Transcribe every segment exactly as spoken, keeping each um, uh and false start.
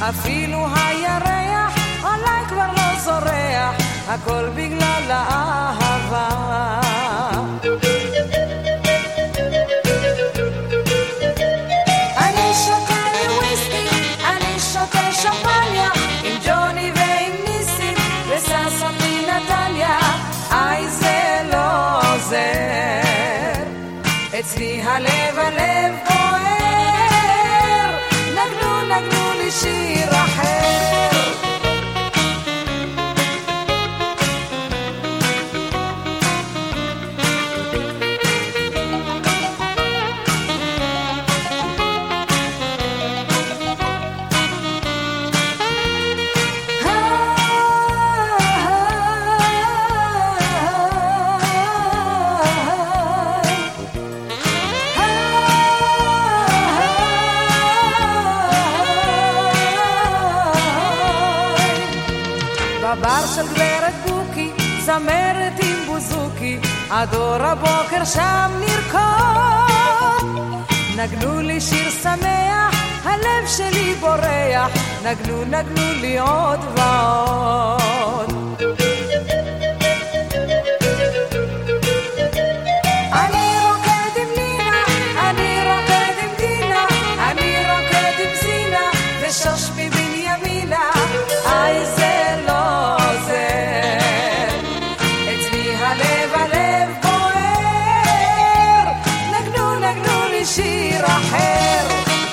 אפילו הירח עליי כבר לא זורח, הכל בגלל האהבה. אני שותה וויסקי, אני שותה שמפניה, עם ג'וני ועם ניסים וססון מנתניה. איי זה לא עוזר, אצלי הלב הלב בוער, נגנו נגנו לי שיר אחר. בבר של גברת בוקי, זמרת עם בוזוקי, עד אור הבוקר שם נרקוד. נגנו לי שיר שמח, הלב שלי בורח, נגנו נגנו לי עוד ועוד. אני רוקד עם לינה, אני רוקד עם דינה, אני רוקד עם זינה ושוש מבנימינה. איי זה שיר אחר.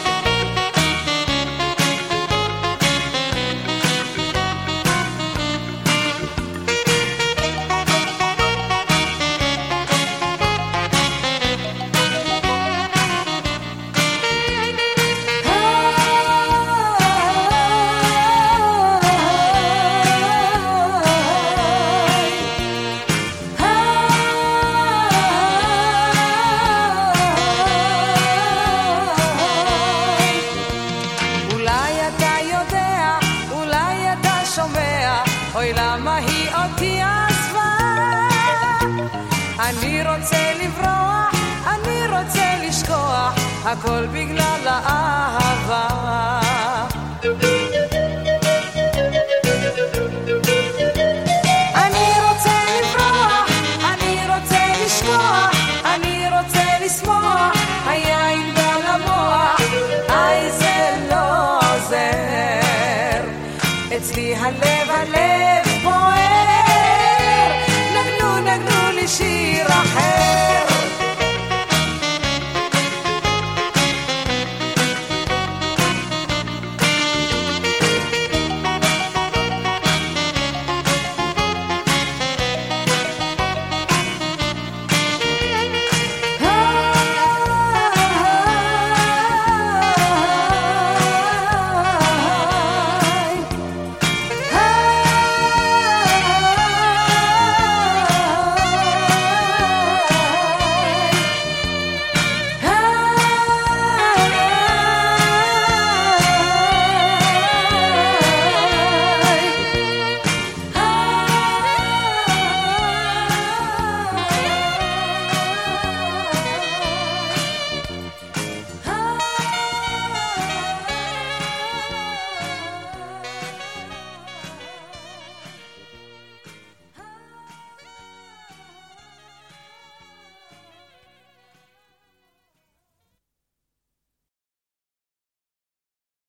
אוי למה היא אותי עזבה, אני רוצה לברוח, אני רוצה לשכוח, הכל בגלל האהבה.